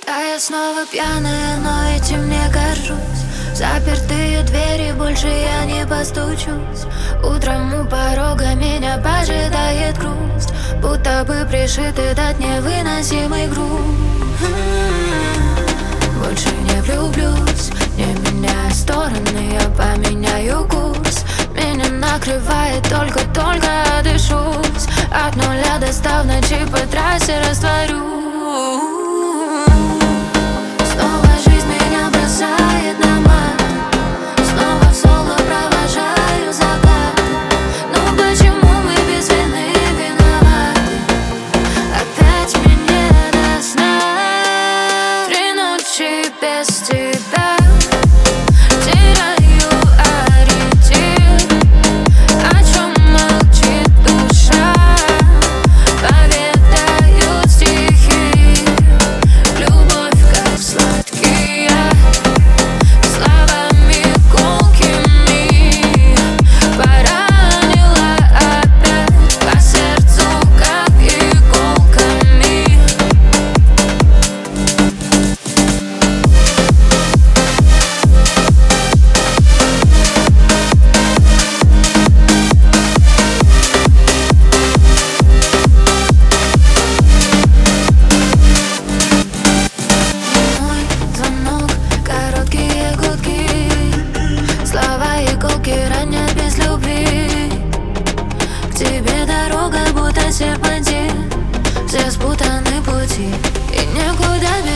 А я снова пьяная, но этим не горжусь. Запертые двери, больше я не постучусь. Утром у порога меня поджидает грусть, будто бы пришит этот невыносимый груз. Больше не влюблюсь, не меняя стороны, я поменяю курс. Меня накрывает, только дышусь. От нуля до 100 в ночи по трассе растворюсь. Снова жизнь меня бросает на мат. Снова в соло провожаю закат. Ну почему мы без вины виноваты? Опять мне не до сна. 3 ночи без тебя. Теряю ориентир. О чем молчит душа? Поведают стихи. Любовь как сладкий яд, словами колкими поранила опять по сердцу, как иголками. Мой звонок, короткие гудки, слова иголки ранят без любви. К тебе дорога будто серпантин, все спутаны пути, и некуда бежать.